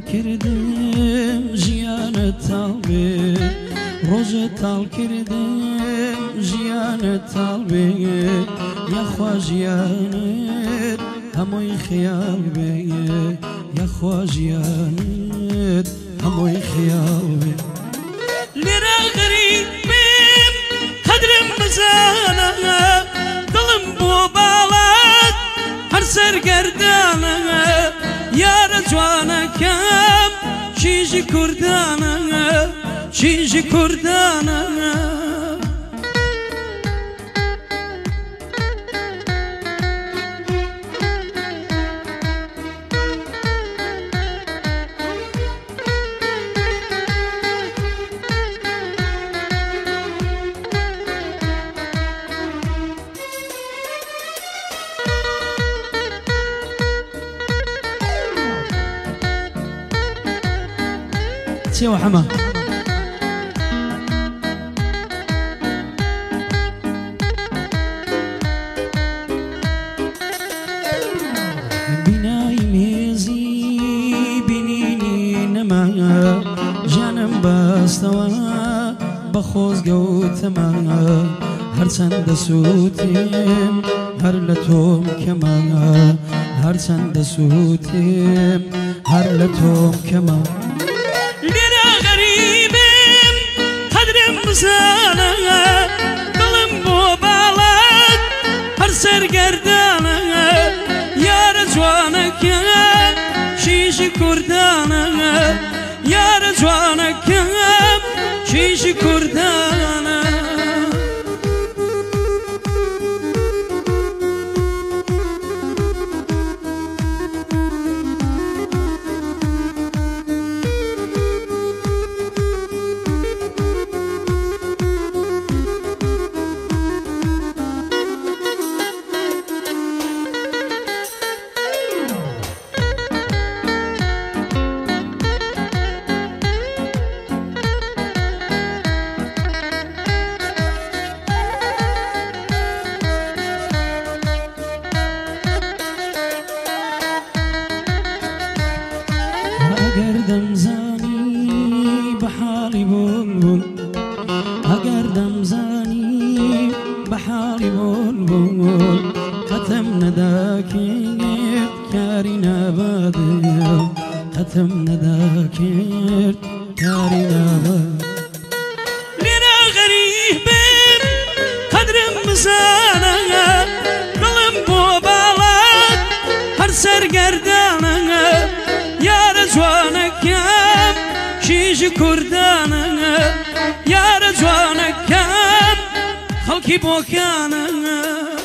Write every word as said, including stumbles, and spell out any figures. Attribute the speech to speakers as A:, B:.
A: کردم ژیانت تاڵ بێ ڕۆژێ تاڵ کردم ژیانت تاڵ بێ یاخوا ژیانت هەمووی خەیاڵ بێ یاخوا ژیانت هەمووی خەیاڵ بێ لێرە غەریبم قەدرم بزانە دڵم بۆ باڵات هەر سەرگەردانە یارە جوانەکەم چیژی کوردانە چیژی کوردانە سيوا حما بناي ميزي بنيني نما جانم باستوا بخوز قوتما هر چند سوتم هر لتوم كما هر چند سوتم هر لتوم كما لێرە غەریبم قەدرم بزانە دڵم بۆ باڵات هەر سەرگەردانە یارە جوانەکەم چیژی کوردانە یارە جوانەکەم چیژی کوردانە ئەگەر دەمزانی بەحاڵی بولبول ئەگەر دەمزانی بەحاڵی بولبول قەتم نەداکرد کاری نابادێ قەتم نەداکرد کاری نابادێ لێرە غەریبم قەدرم بزانە دڵم بۆ باڵات هەر سەرگەردانە یارە جوانەکەم چیژی کوردانە یارە جوانەکەم خەڵکی بۆکانە